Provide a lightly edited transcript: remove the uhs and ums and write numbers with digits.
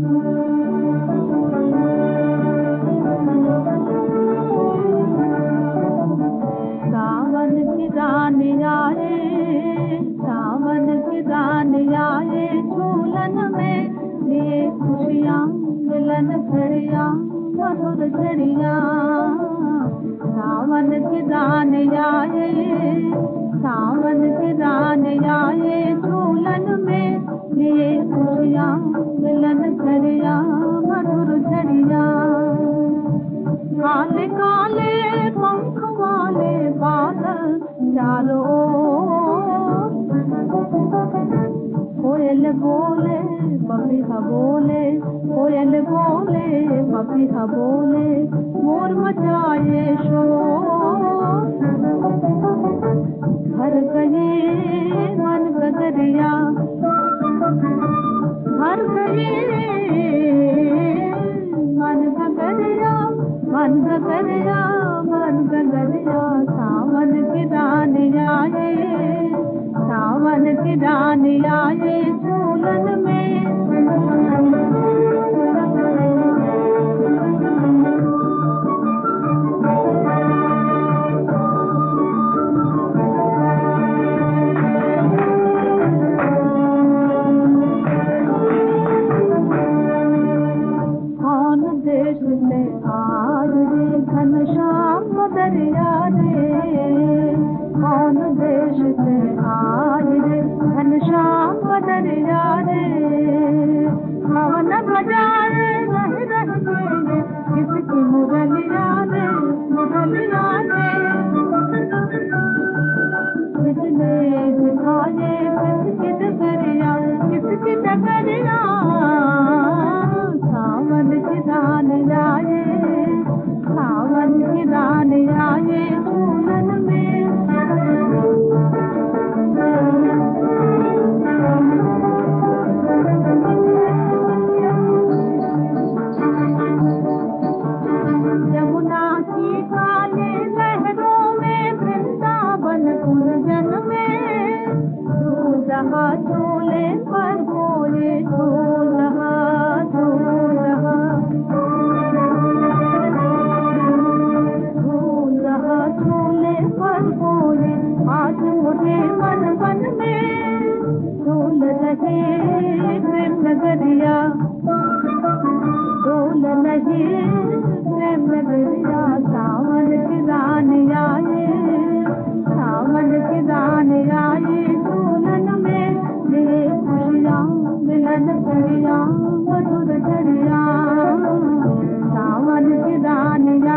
सावन की रानी आए, सावन की रानी आए, झूलन में लिए खुशियाँ मिलन घड़ियाँ मधुर घड़ियाँ। सावन की रानी आए, सावन की रानी आए, झूलन में लिए खुशियाँ मिलन घड़ियाँ मधुर घड़ियाँ। काले काले पंख वाले बादल चारों ओर, कोयल बोले पपीहा बोले, कोयल बोले पपीहा बोले, मोर मचाए शोर। हर गए मन गगरिया, हर गए मन गगरिया, मन गगरिया, मन गगरिया। सावन की रानी आए, सावन की रानी आए, झूलन में कौन देश से आज रे घनश्याम दरिया रे, कौन देश से आज रे घनश्याम दरिया रे। पवन बजाए रह रह के किसकी मुरलिया रे, मुरलिया रे। किसने दिखाए किसकी डगरिया, किसकी डगरिया। सावन की रानी आए, सावन की रानी आए, झूलन में यमुना की काले लहरों में, वृंदावन कुंजन में, झूल रहा झूले पर बोले, झूल रहा झूल रहा, झूल रहा झूले पर बोले। आज मुझे मन मन में झूल रहे प्रेम नगरिया, झूल रहे प्रेम नगरिया। सावन की रानी आए, सावन की रानी आए, झूलन में लिए खुशियाँ मिलन घड़ियाँ मधुर घड़ियाँ। सावन की रानी